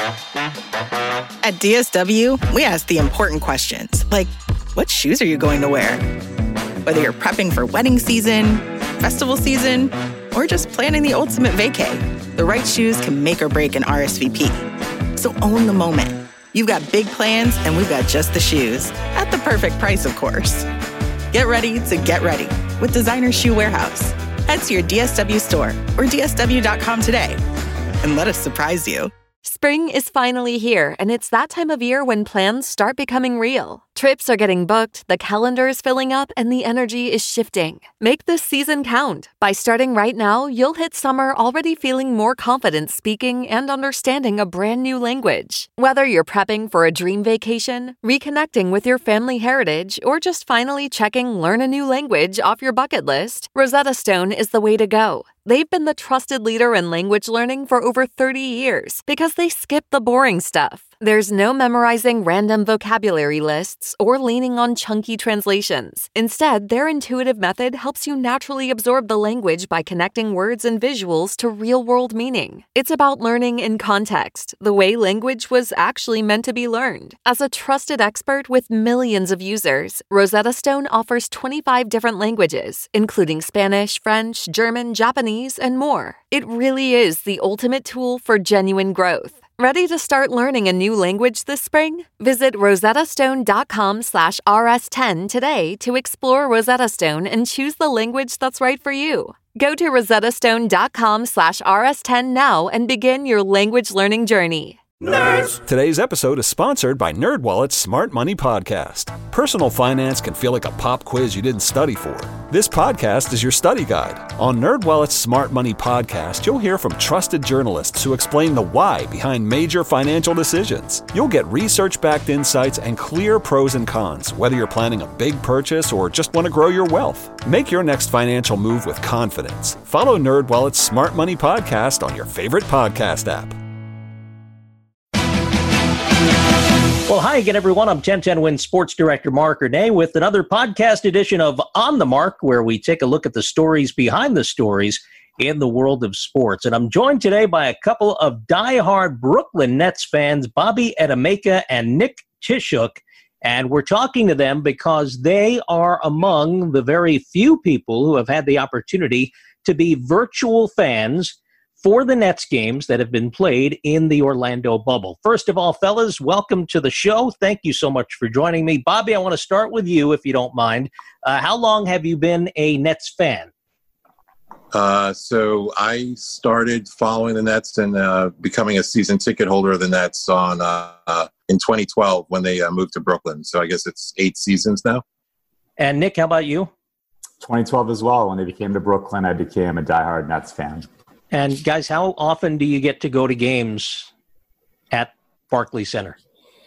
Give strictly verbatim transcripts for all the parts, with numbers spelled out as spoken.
At D S W, we ask the important questions, like, what shoes are you going to wear? Whether you're prepping for wedding season, festival season, or just planning the ultimate vacay, the right shoes can make or break an R S V P. So own the moment. You've got big plans, and we've got just the shoes. At the perfect price, of course. Get ready to get ready with Designer Shoe Warehouse. Head to your D S W store or D S W dot com today and let us surprise you. Spring is finally here, and it's that time of year when plans start becoming real. Trips are getting booked, the calendar is filling up, and the energy is shifting. Make this season count. By starting right now, you'll hit summer already feeling more confident speaking and understanding a brand new language. Whether you're prepping for a dream vacation, reconnecting with your family heritage, or just finally checking learn a new language off your bucket list, Rosetta Stone is the way to go. They've been the trusted leader in language learning for over thirty years because they skip the boring stuff. There's no memorizing random vocabulary lists or leaning on chunky translations. Instead, their intuitive method helps you naturally absorb the language by connecting words and visuals to real-world meaning. It's about learning in context, the way language was actually meant to be learned. As a trusted expert with millions of users, Rosetta Stone offers twenty-five different languages, including Spanish, French, German, Japanese, and more. It really is the ultimate tool for genuine growth. Ready to start learning a new language this spring? Visit rosettastone.com slash rs10 today to explore Rosetta Stone and choose the language that's right for you. Go to rosettastone.com slash rs10 now and begin your language learning journey. Nerds! Today's episode is sponsored by NerdWallet's Smart Money Podcast. Personal finance can feel like a pop quiz you didn't study for. This podcast is your study guide. On NerdWallet's Smart Money Podcast, you'll hear from trusted journalists who explain the why behind major financial decisions. You'll get research-backed insights and clear pros and cons, whether you're planning a big purchase or just want to grow your wealth. Make your next financial move with confidence. Follow NerdWallet's Smart Money Podcast on your favorite podcast app. Well, hi again, everyone. I'm ten ten Win Sports Director Mark Renee with another podcast edition of On the Mark, where we take a look at the stories behind the stories in the world of sports. And I'm joined today by a couple of diehard Brooklyn Nets fans, Bobby Ademaker and Nick Tishuk. And we're talking to them because they are among the very few people who have had the opportunity to be virtual fans for the Nets games that have been played in the Orlando bubble. First of all, fellas, welcome to the show. Thank you so much for joining me. Bobby, I want to start with you, if you don't mind. Uh, how long have you been a Nets fan? Uh, so I started following the Nets and uh, becoming a season ticket holder of the Nets on uh, uh, in twenty twelve when they uh, moved to Brooklyn. So I guess it's eight seasons now. And Nick, how about you? twenty twelve as well. When they became to Brooklyn, I became a diehard Nets fan. And guys, how often do you get to go to games at Barclays Center?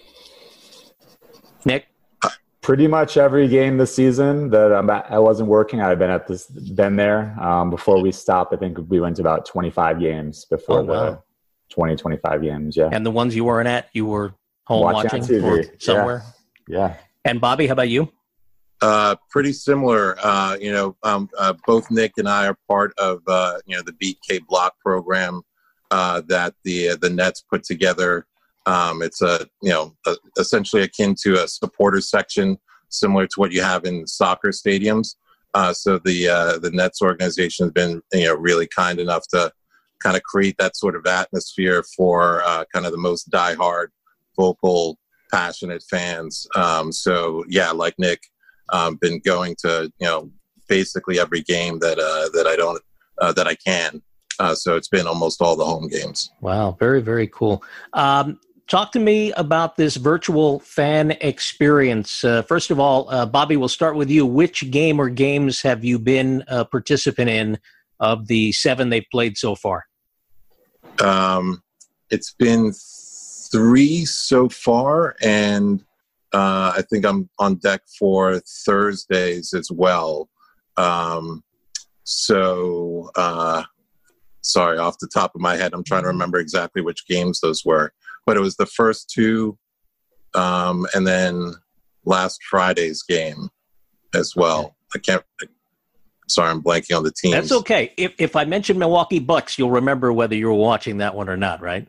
Nick? Pretty much every game this season that I'm at, I wasn't working. I've been at this, been there. Um, before we stopped, I think we went to about twenty-five games before oh, wow. the twenty, twenty-five games. Yeah. And the ones you weren't at, you were home watching, watching or somewhere? Yeah. yeah. And Bobby, how about you? Uh, pretty similar. Uh, you know, um, uh, both Nick and I are part of, uh, you know, the B K Block program uh, that the uh, the Nets put together. Um, it's a, you know, a, essentially akin to a supporters section, similar to what you have in soccer stadiums. Uh, so the uh, the Nets organization has been, you know, really kind enough to kind of create that sort of atmosphere for uh, kind of the most diehard, vocal, passionate fans. Um, so yeah, like Nick. Um, been going to, you know, basically every game that uh, that I don't uh, that I can. Uh, so it's been almost all the home games. Wow, very, very cool. Um, talk to me about this virtual fan experience. Uh, first of all, uh, Bobby, we'll start with you. Which game or games have you been a participant in of the seven they've played so far? Um, it's been three so far, and Uh, I think I'm on deck for Thursdays as well. Um, so, uh, sorry, off the top of my head, I'm trying to remember exactly which games those were. But it was the first two, um, and then last Friday's game as well. I can't. Sorry, I'm blanking on the teams. That's okay. If if I mention Milwaukee Bucks, you'll remember whether you were watching that one or not, right?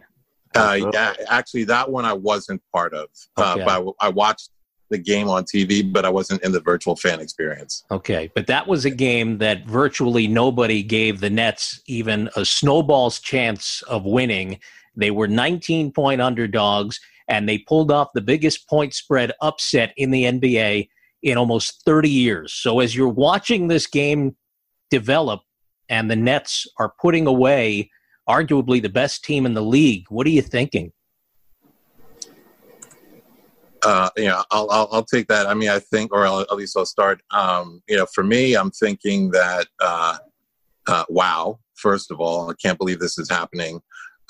Uh, yeah, actually, that one I wasn't part of. Okay. Uh, but I, I watched the game on T V, but I wasn't in the virtual fan experience. Okay, but that was a game that virtually nobody gave the Nets even a snowball's chance of winning. They were nineteen-point underdogs, and they pulled off the biggest point spread upset in the N B A in almost thirty years. So as you're watching this game develop and the Nets are putting away arguably the best team in the league, what are you thinking? Uh, you know, I'll, I'll I'll take that. I mean, I think, or I'll, at least I'll start. Um, you know, for me, I'm thinking that uh, uh, wow. First of all, I can't believe this is happening.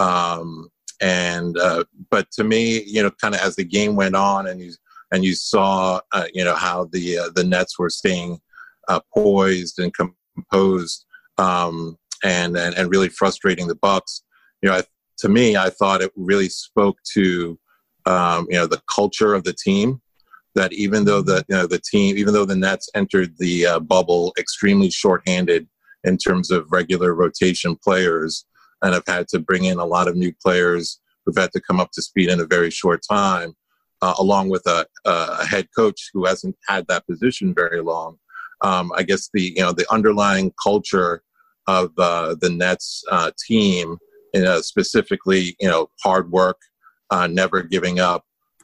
Um, and uh, but to me, you know, kind of as the game went on, and you and you saw, uh, you know, how the uh, the Nets were staying uh, poised and composed, um, and, and and really frustrating the Bucks. You know, I, to me, I thought it really spoke to. Um, you know, the culture of the team, that even though the, you know, the team, even though the Nets entered the uh, bubble extremely shorthanded in terms of regular rotation players and have had to bring in a lot of new players who've had to come up to speed in a very short time, uh, along with a, a head coach who hasn't had that position very long. Um, I guess the, you know, the underlying culture of uh, the Nets uh, team, you know, specifically, you know, hard work, Uh, never giving up,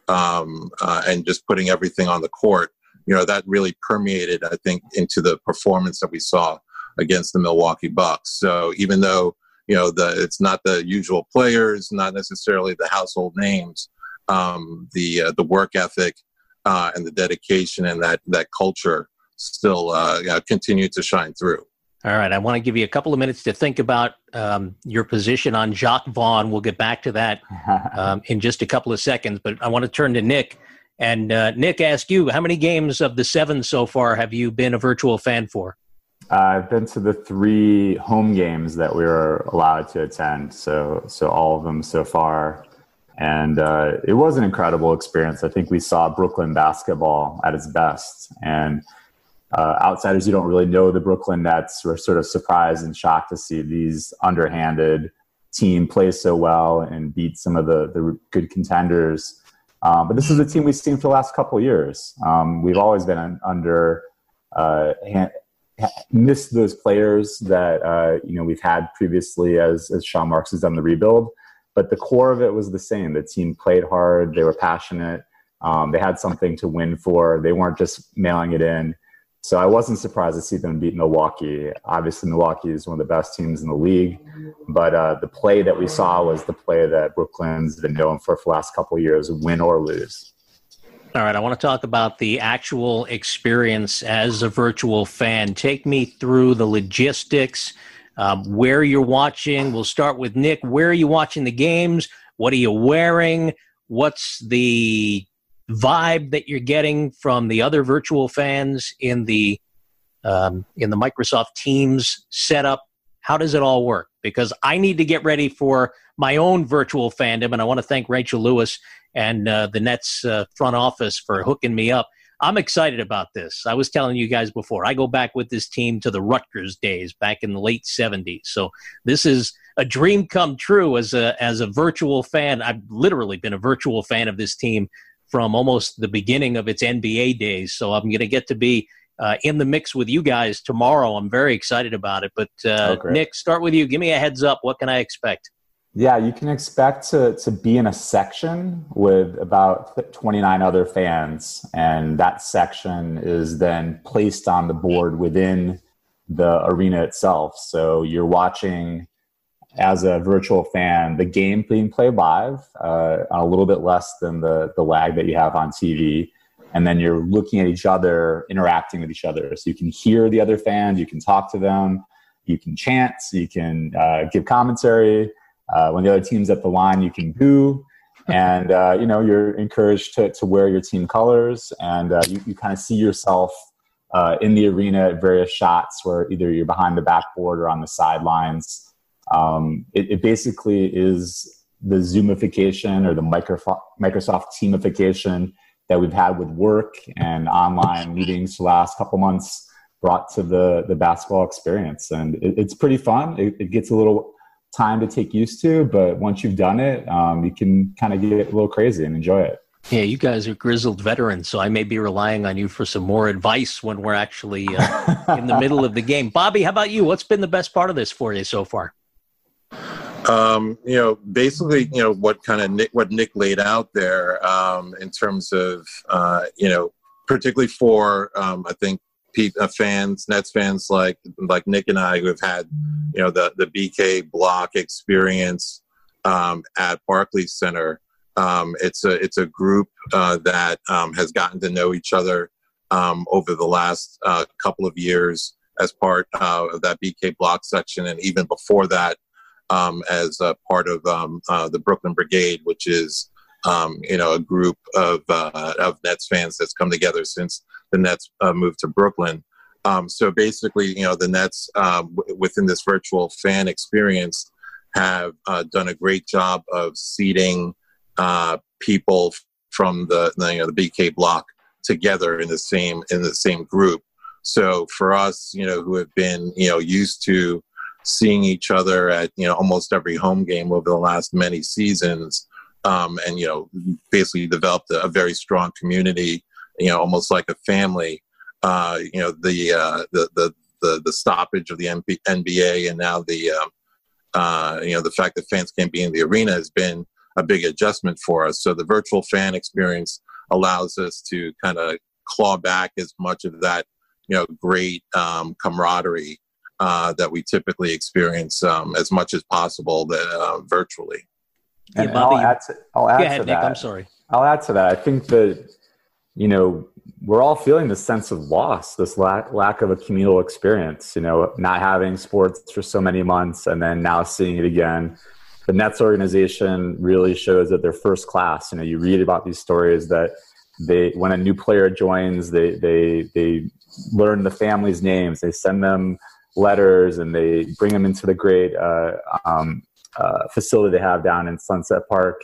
um, uh, and just putting everything on the court, you know, that really permeated, I think, into the performance that we saw against the Milwaukee Bucks. So even though, you know, the it's not the usual players, not necessarily the household names, um, the uh, the work ethic uh, and the dedication and that that culture still uh, you know, continued to shine through. All right, I want to give you a couple of minutes to think about um, your position on Jacques Vaughn. We'll get back to that um, in just a couple of seconds, but I want to turn to Nick. And uh, Nick, ask you, how many games of the seven so far have you been a virtual fan for? Uh, I've been to the three home games that we were allowed to attend, so so all of them so far. And uh, it was an incredible experience. I think we saw Brooklyn basketball at its best. And Uh, outsiders who don't really know the Brooklyn Nets were sort of surprised and shocked to see these underhanded team play so well and beat some of the, the good contenders. Um, but this is a team we've seen for the last couple of years. Um, we've always been under uh, hand, missed those players that uh, you know we've had previously as as Sean Marks has done the rebuild. But the core of it was the same. The team played hard. They were passionate. Um, they had something to win for. They weren't just mailing it in. So I wasn't surprised to see them beat Milwaukee. Obviously, Milwaukee is one of the best teams in the league, but uh, the play that we saw was the play that Brooklyn's been known for for the last couple of years, win or lose. All right, I want to talk about the actual experience as a virtual fan. Take me through the logistics, um, where you're watching. We'll start with Nick. Where are you watching the games? What are you wearing? What's the vibe that you're getting from the other virtual fans in the um, in the Microsoft Teams setup? How does it all work? Because I need to get ready for my own virtual fandom, and I want to thank Rachel Lewis and uh, the Nets uh, front office for hooking me up. I'm excited about this. I was telling you guys before, I go back with this team to the Rutgers days back in the late seventies. So this is a dream come true as a as a virtual fan. I've literally been a virtual fan of this team from almost the beginning of its N B A days. So I'm going to get to be uh, in the mix with you guys tomorrow. I'm very excited about it. But uh, oh, Nick, start with you. Give me a heads up. What can I expect? Yeah, you can expect to to be in a section with about twenty-nine other fans. And that section is then placed on the board within the arena itself. So you're watching, as a virtual fan, the game being played live, uh, a little bit less than the, the lag that you have on T V. And then you're looking at each other, interacting with each other. So you can hear the other fans, you can talk to them, you can chant, you can uh, give commentary. Uh, when the other team's at the line, you can boo. And, uh, you know, you're encouraged to, to wear your team colors. And uh, you, you kind of see yourself uh, in the arena at various shots where either you're behind the backboard or on the sidelines. Um, it, it basically is the Zoomification or the Microsoft, Microsoft Teamification that we've had with work and online meetings the last couple months brought to the, the basketball experience. And it, it's pretty fun. It, it gets a little time to take used to, but once you've done it, um, you can kind of get a little crazy and enjoy it. Yeah, you guys are grizzled veterans, so I may be relying on you for some more advice when we're actually uh, in the middle of the game. Bobby, how about you? What's been the best part of this for you so far? Um, you know, basically, you know, what kind of Nick, what Nick laid out there um, in terms of, uh, you know, particularly for, um, I think, uh, fans, Nets fans like like Nick and I who have had, you know, the, the B K block experience um, at Barclays Center. Um, it's a it's a group uh, that um, has gotten to know each other um, over the last uh, couple of years as part uh, of that B K block section, and even before that, um, as a part of um, uh, the Brooklyn Brigade, which is um, you know a group of uh, of Nets fans that's come together since the Nets uh, moved to Brooklyn. Um, so basically, you know, the Nets um, w- within this virtual fan experience have uh, done a great job of seating Uh, people from the, the you know the B K block together in the same in the same group. So for us, you know, who have been you know used to seeing each other at you know almost every home game over the last many seasons, um, and you know basically developed a, a very strong community, you know, almost like a family. Uh, you know the, uh, the the the the stoppage of the N B A and now the um, uh, you know the fact that fans can't be in the arena has been a big adjustment for us. So the virtual fan experience allows us to kind of claw back as much of that, you know, great um, camaraderie uh, that we typically experience um, as much as possible that, uh, virtually. And, yeah, Bobby, and I'll add to, I'll add go ahead, to Nick, that. I'm sorry. I'll add to that. I think that, you know, we're all feeling this sense of loss, this lack, lack of a communal experience, you know, not having sports for so many months and then now seeing it again. The Nets organization really shows that they're first class. You know, you read about these stories that they, when a new player joins, they they they learn the family's names, they send them letters, and they bring them into the great uh, um, uh, facility they have down in Sunset Park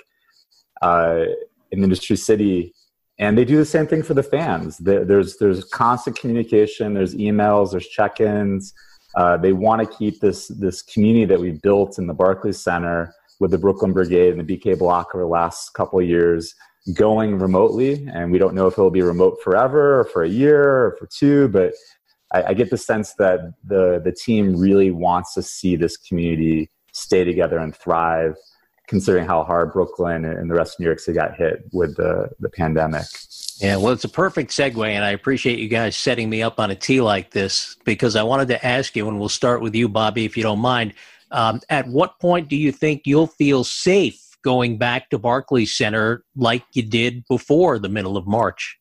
uh, in Industry City, and they do the same thing for the fans. There, there's there's constant communication, there's emails, there's check-ins. Uh, they want to keep this this community that we built in the Barclays Center with the Brooklyn Brigade and the B K block over the last couple of years going remotely. And we don't know if it'll be remote forever or for a year or for two, but I, I get the sense that the, the team really wants to see this community stay together and thrive, considering how hard Brooklyn and the rest of New York City got hit with the, the pandemic. Yeah, well, it's a perfect segue, and I appreciate you guys setting me up on a tee like this, because I wanted to ask you, and we'll start with you, Bobby, if you don't mind. Um, at what point do you think you'll feel safe going back to Barclays Center like you did before the middle of March?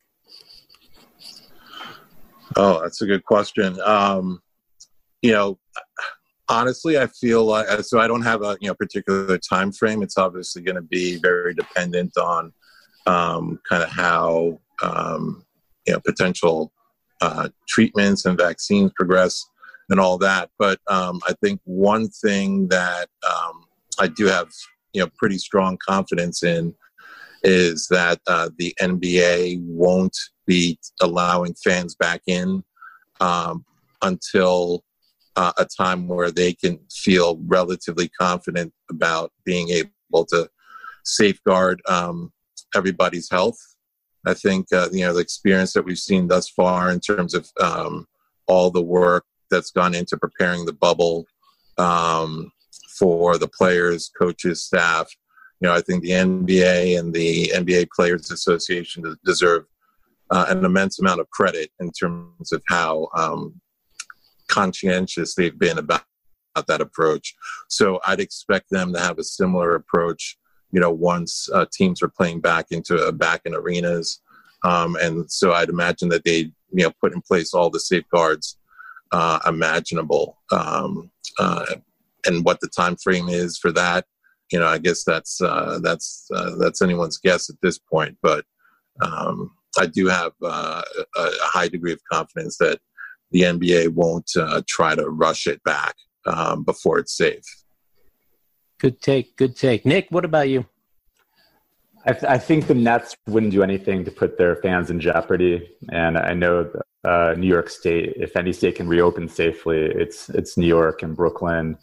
Oh, that's a good question. Um, you know, honestly, I feel like, so I don't have a you know particular time frame. It's obviously going to be very dependent on um, kind of how um, you know potential uh, treatments and vaccines progress and all that. But um, I think one thing that um, I do have you know pretty strong confidence in is that uh, the N B A won't be allowing fans back in um, until uh, a time where they can feel relatively confident about being able to safeguard um, everybody's health. I think, uh, you know, the experience that we've seen thus far in terms of um, all the work that's gone into preparing the bubble um, for the players, coaches, staff, you know, I think the N B A and the N B A Players Association deserve uh, an immense amount of credit in terms of how um, conscientious they've been about, about that approach. So I'd expect them to have a similar approach, you know, once uh, teams are playing back into uh, back in arenas. Um, and so I'd imagine that they, you know, put in place all the safeguards uh, imaginable. Um, uh, and what the time frame is for that, you know, I guess that's uh, that's uh, that's anyone's guess at this point. But um, I do have uh, a, a high degree of confidence that the N B A won't uh, try to rush it back um, before it's safe. Good take, good take. Nick, what about you? I, th- I think the Nets wouldn't do anything to put their fans in jeopardy. And I know uh, New York State, if any state can reopen safely, it's it's New York and Brooklyn.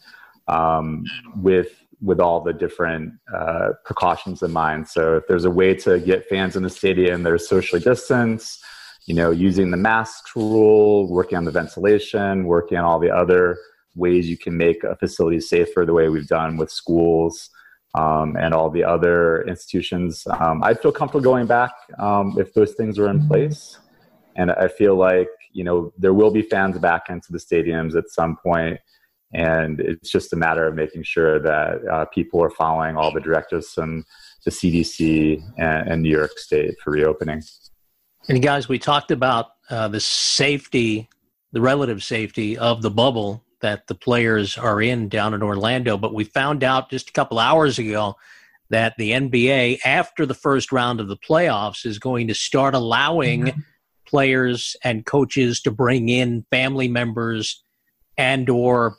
um, with with all the different uh, precautions in mind. So if there's a way to get fans in the stadium that are socially distanced, you know, using the mask rule, working on the ventilation, working on all the other ways you can make a facility safer, the way we've done with schools um, and all the other institutions. Um, I'd feel comfortable going back um, if those things were in place. And I feel like, you know, there will be fans back into the stadiums at some point. And it's just a matter of making sure that uh, people are following all the directives from the C D C and, and New York State for reopening. And guys, we talked about uh, the safety, the relative safety of the bubble that the players are in down in Orlando. But we found out just a couple hours ago that the N B A, after the first round of the playoffs, is going to start allowing mm-hmm. players and coaches to bring in family members and or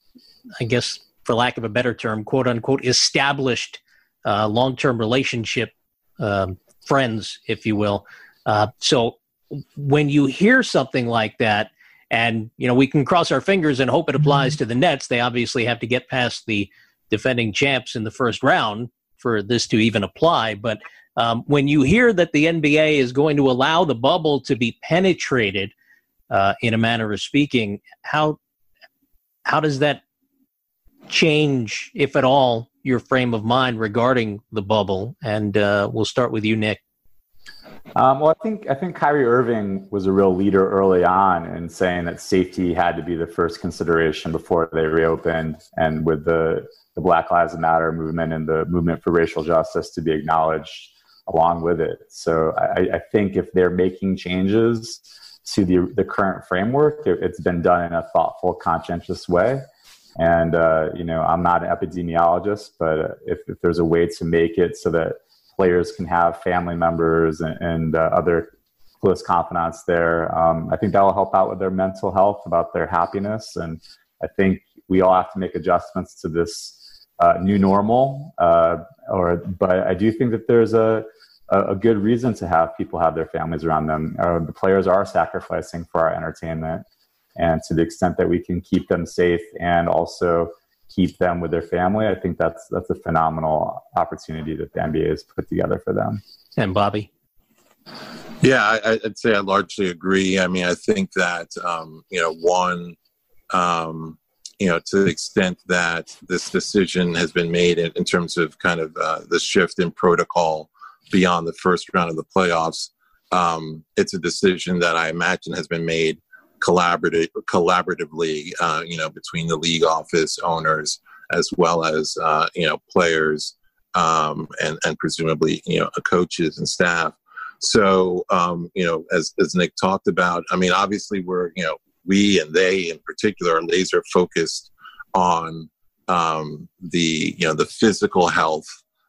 I guess, for lack of a better term, quote unquote, established uh, long-term relationship um, friends, if you will. Uh, so when you hear something like that, and, you know, we can cross our fingers and hope it applies to the Nets. They obviously have to get past the defending champs in the first round for this to even apply. But um, when you hear that the N B A is going to allow the bubble to be penetrated, uh, in a manner of speaking, how how does that change, if at all, your frame of mind regarding the bubble? And uh, we'll start with you, Nick. Um, well, I think I think Kyrie Irving was a real leader early on in saying that safety had to be the first consideration before they reopened, and with the, the Black Lives Matter movement and the movement for racial justice to be acknowledged along with it. So I, I think if they're making changes to the the current framework, it, it's been done in a thoughtful, conscientious way. And, uh, you know, I'm not an epidemiologist, but if, if there's a way to make it so that players can have family members and, and uh, other close confidants there, um, I think that will help out with their mental health, about their happiness. And I think we all have to make adjustments to this uh, new normal. Uh, or, but I do think that there's a, a good reason to have people have their families around them. Uh, the players are sacrificing for our entertainment. And to the extent that we can keep them safe and also keep them with their family, I think that's that's a phenomenal opportunity that the N B A has put together for them. And Bobby? Yeah, I, I'd say I largely agree. I mean, I think that, um, you know, one, um, you know, to the extent that this decision has been made in, in terms of kind of uh, the shift in protocol beyond the first round of the playoffs, um, it's a decision that I imagine has been made collaborative, collaboratively, uh, you know, between the league office, owners, as well as, uh, you know, players um, and, and presumably, you know, coaches and staff. So, um, you know, as, as Nick talked about, I mean, obviously we're, you know, we and they in particular are laser focused on um, the, you know, the physical health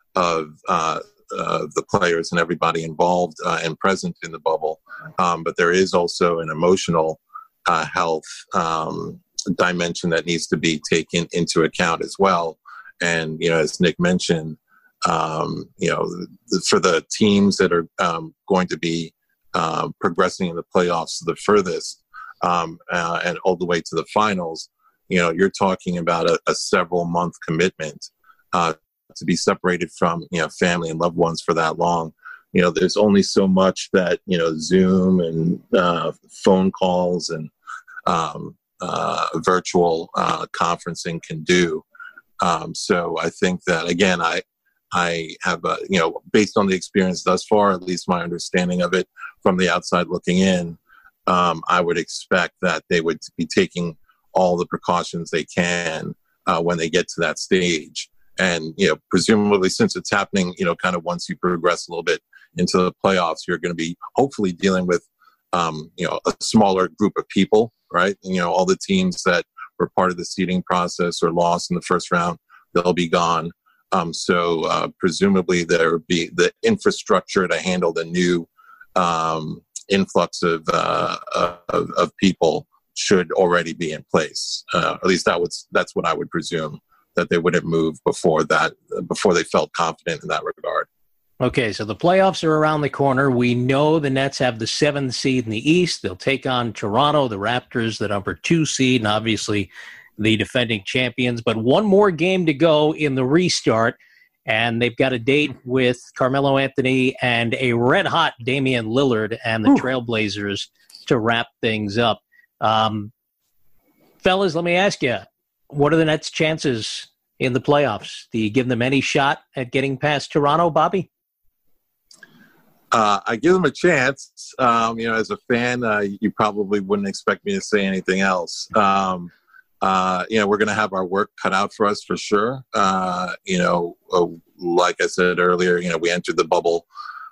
of uh, uh, the players and everybody involved uh, and present in the bubble. Um, but there is also an emotional Uh, health um, dimension that needs to be taken into account as well. And, you know, as Nick mentioned, um, you know, for the teams that are um, going to be uh, progressing in the playoffs the furthest um, uh, and all the way to the finals, you know, you're talking about a, a several month commitment uh, to be separated from, you know, family and loved ones for that long. You know, there's only so much that, you know, Zoom and uh, phone calls and um, uh, virtual uh, conferencing can do. Um, so I think that, again, I I have, a, you know, based on the experience thus far, at least my understanding of it from the outside looking in, um, I would expect that they would be taking all the precautions they can uh, when they get to that stage. And, you know, presumably since it's happening, you know, kind of once you progress a little bit into the playoffs, you're going to be hopefully dealing with, um, you know, a smaller group of people, right? And, you know, all the teams that were part of the seeding process or lost in the first round, they'll be gone. Um, so uh, presumably there would be the infrastructure to handle the new um, influx of, uh, of of people should already be in place. Uh, at least that would, that's what I would presume, that they wouldn't move before that, before they felt confident in that regard. Okay, so the playoffs are around the corner. We know the Nets have the seventh seed in the East. They'll take on Toronto, the Raptors, the number two seed, and obviously the defending champions. But one more game to go in the restart, and they've got a date with Carmelo Anthony and a red-hot Damian Lillard and the Ooh. Trailblazers to wrap things up. Um, fellas, let me ask you, what are the Nets' chances in the playoffs? Do you give them any shot at getting past Toronto, Bobby? Uh, I give them a chance. Um, you know, as a fan, uh, you probably wouldn't expect me to say anything else. Um, uh, you know, we're going to have our work cut out for us for sure. Uh, you know, uh, like I said earlier, you know, we entered the bubble,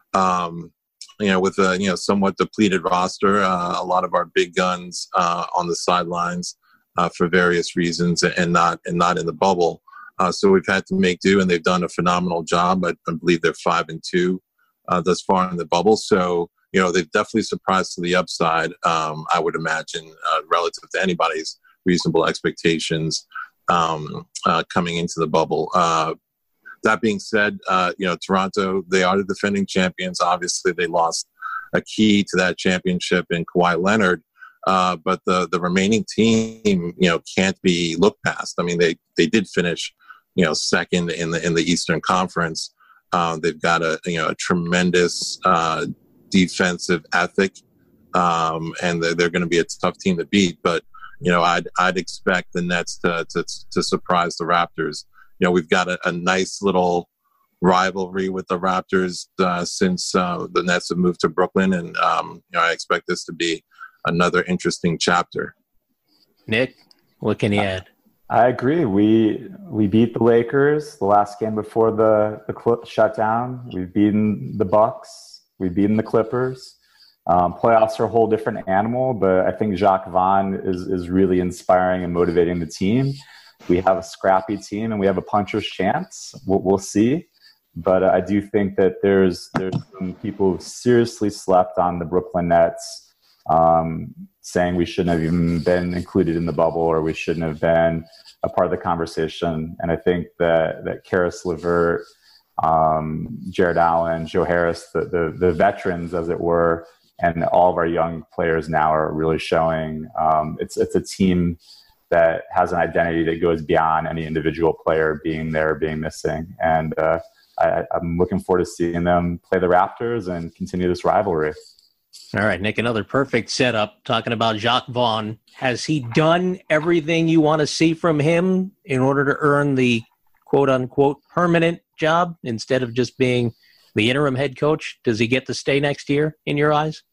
um, you know, with a, you know, somewhat depleted roster, uh, a lot of our big guns uh, on the sidelines uh, for various reasons and not, and not in the bubble. Uh, so we've had to make do, and they've done a phenomenal job. I, I believe they're five and two. Uh, thus far in the bubble. So, you know, they've definitely surprised to the upside, um, I would imagine, uh, relative to anybody's reasonable expectations um, uh, coming into the bubble. Uh, that being said, uh, you know, Toronto, they are the defending champions. Obviously, they lost a key to that championship in Kawhi Leonard. Uh, but the, the remaining team, you know, can't be looked past. I mean, they, they did finish, you know, second in the in the Eastern Conference. Uh, they've got a you know a tremendous uh, defensive ethic, um, and they're, they're going to be a tough team to beat. But you know, I'd I'd expect the Nets to to, to surprise the Raptors. You know, we've got a, a nice little rivalry with the Raptors uh, since uh, the Nets have moved to Brooklyn, and um, you know, I expect this to be another interesting chapter. Nick, what can you add? I agree. We we beat the Lakers the last game before the the cl- shutdown. We've beaten the Bucks. We've beaten the Clippers. Um, playoffs are a whole different animal, but I think Jacques Vaughn is is really inspiring and motivating the team. We have a scrappy team, and we have a puncher's chance. We'll, we'll see, but I do think that there's there's some people who seriously slept on the Brooklyn Nets, um, saying we shouldn't have even been included in the bubble, or we shouldn't have been a part of the conversation. And I think that that Karis LeVert, um, Jared Allen, Joe Harris, the, the the veterans, as it were, and all of our young players now are really showing um, it's it's a team that has an identity that goes beyond any individual player being there, being missing. And uh, I, I'm looking forward to seeing them play the Raptors and continue this rivalry. All right, Nick, another perfect setup talking about Jacques Vaughn. Has he done everything you want to see from him in order to earn the quote-unquote permanent job instead of just being the interim head coach? Does he get to stay next year in your eyes?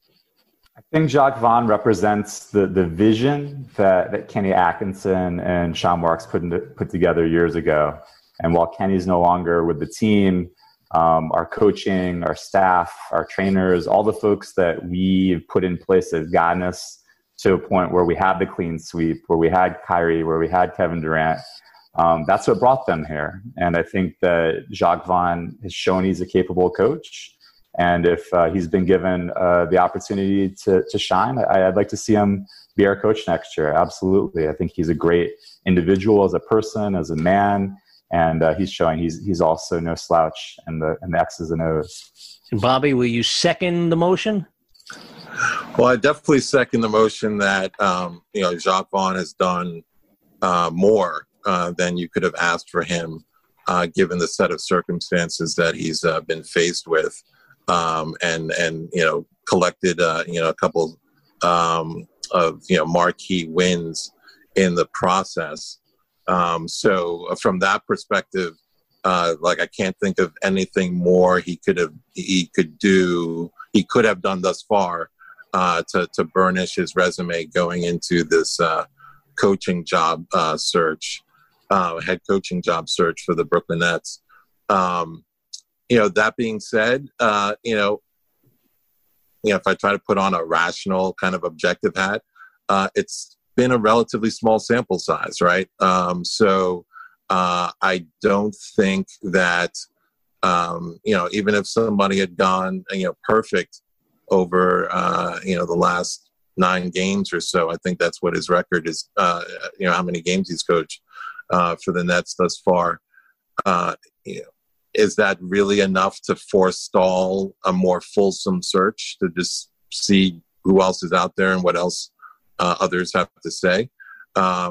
I think Jacques Vaughn represents the, the vision that, that Kenny Atkinson and Sean Marks put, into, put together years ago. And while Kenny's no longer with the team, Um, our coaching, our staff, our trainers, all the folks that we've put in place have gotten us to a point where we had the clean sweep, where we had Kyrie, where we had Kevin Durant. Um, that's what brought them here. And I think that Jacques Vaughn has shown he's a capable coach. And if uh, he's been given uh, the opportunity to, to shine, I, I'd like to see him be our coach next year. Absolutely. I think he's a great individual as a person, as a man. And uh, he's showing he's he's also no slouch in the in the X's and O's. And Bobby, will you second the motion? Well, I definitely second the motion that um, you know Jacques Vaughn has done uh, more uh, than you could have asked for him, uh, given the set of circumstances that he's uh, been faced with, um, and and you know collected uh, you know a couple um, of you know marquee wins in the process. Um, so uh, from that perspective, uh, like I can't think of anything more he could have, he could do, he could have done thus far, uh, to, to burnish his resume going into this, uh, coaching job, uh, search, uh, head coaching job search for the Brooklyn Nets. Um, you know, that being said, uh, you know, you know, if I try to put on a rational kind of objective hat, uh, it's been a relatively small sample size, right? Um, so uh, I don't think that, um, you know, even if somebody had gone, you know, perfect over, uh, you know, the last nine games or so, I think that's what his record is, uh, you know, how many games he's coached uh, for the Nets thus far. Uh, you know, is that really enough to forestall a more fulsome search to just see who else is out there and what else Uh, others have to say? Um,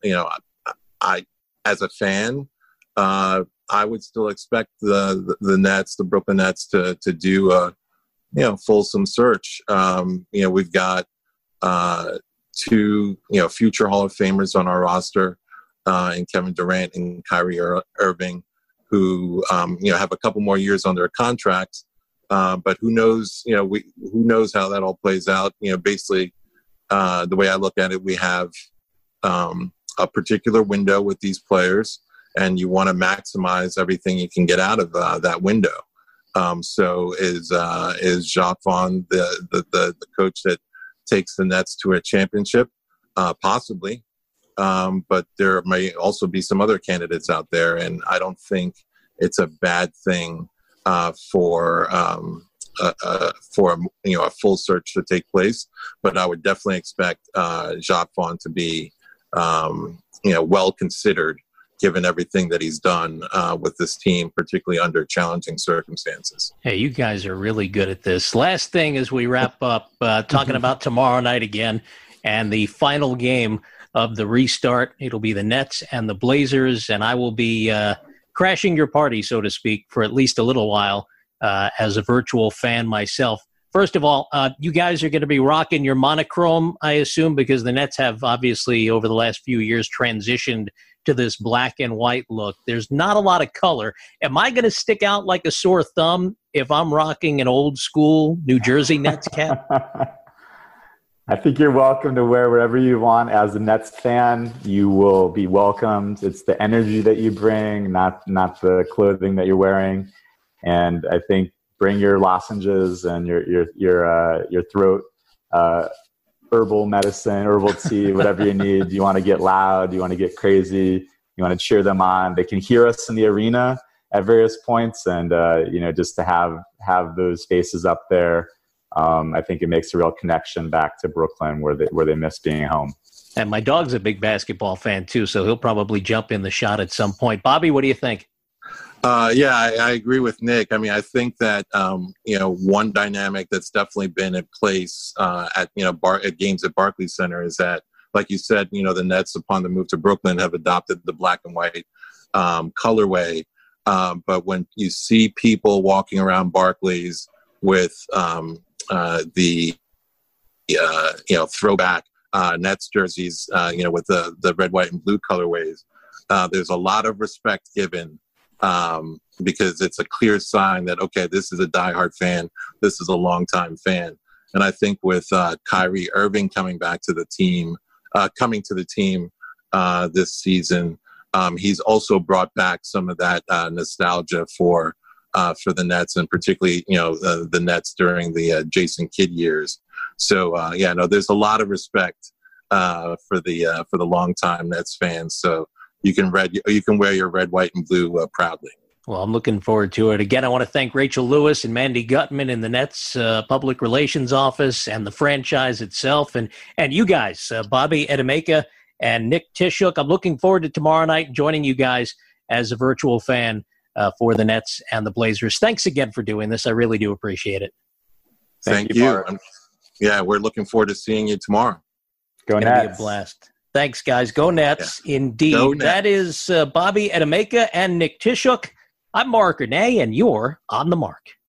you know, I, I as a fan, uh, I would still expect the, the the Nets, the Brooklyn Nets, to to do a you know fulsome search. Um, you know, we've got uh, two you know future Hall of Famers on our roster, uh, in Kevin Durant and Kyrie Ir- Irving, who um, you know have a couple more years on their contracts. Uh, but who knows? You know, we who knows how that all plays out? You know, basically, uh, the way I look at it, we have um, a particular window with these players, and you want to maximize everything you can get out of uh, that window. Um, so, is uh, is Jacques Vaughn the, the the the coach that takes the Nets to a championship? Uh, possibly, um, but there may also be some other candidates out there, and I don't think it's a bad thing. Uh, for um, uh, uh, for you know a full search to take place, but I would definitely expect uh, Jacques Vaughn to be um, you know well considered, given everything that he's done uh, with this team, particularly under challenging circumstances. Hey, you guys are really good at this. Last thing as we wrap up, uh, talking about tomorrow night again, and the final game of the restart. It'll be the Nets and the Blazers, and I will be. Uh, crashing your party, so to speak, for at least a little while uh, as a virtual fan myself. First of all, uh, you guys are going to be rocking your monochrome, I assume, because the Nets have obviously over the last few years transitioned to this black and white look. There's not a lot of color. Am I going to stick out like a sore thumb if I'm rocking an old school New Jersey Nets cap? I think you're welcome to wear whatever you want. As a Nets fan, you will be welcomed. It's the energy that you bring, not not the clothing that you're wearing. And I think bring your lozenges and your your your uh, your throat uh, herbal medicine, herbal tea, whatever you need. You want to get loud, you want to get crazy, you want to cheer them on. They can hear us in the arena at various points, and uh, you know just to have have those faces up there. Um, I think it makes a real connection back to Brooklyn where they where they miss being home. And my dog's a big basketball fan too, so he'll probably jump in the shot at some point. Bobby, what do you think? Uh, yeah, I, I agree with Nick. I mean, I think that um, you know one dynamic that's definitely been in place uh, at you know bar- at games at Barclays Center is that, like you said, you know the Nets upon the move to Brooklyn have adopted the black and white um, colorway. Um, but when you see people walking around Barclays with um, Uh, the uh, you know throwback uh, Nets jerseys, uh, you know, with the the red, white, and blue colorways, uh, there's a lot of respect given um, because it's a clear sign that okay, this is a diehard fan, this is a longtime fan, and I think with uh, Kyrie Irving coming back to the team, uh, coming to the team uh, this season, um, he's also brought back some of that uh, nostalgia for. Uh, for the Nets, and particularly, you know, the, the Nets during the uh, Jason Kidd years. So, uh, yeah, no, there's a lot of respect uh, for the uh, for the longtime Nets fans. So you can red, you can wear your red, white, and blue uh, proudly. Well, I'm looking forward to it. Again, I want to thank Rachel Lewis and Mandy Gutman in the Nets uh, Public Relations Office and the franchise itself, and and you guys, uh, Bobby Edemeka and Nick Tishuk. I'm looking forward to tomorrow night joining you guys as a virtual fan. Uh, for the Nets and the Blazers. Thanks again for doing this. I really do appreciate it. Thank, Thank you. you. Yeah, we're looking forward to seeing you tomorrow. Go it's Nets. Be a blast. Thanks, guys. Go Nets. Yeah. Indeed. Go Nets. That is uh, Bobby Edemeka and Nick Tishuk. I'm Mark Renee, and you're On the Mark.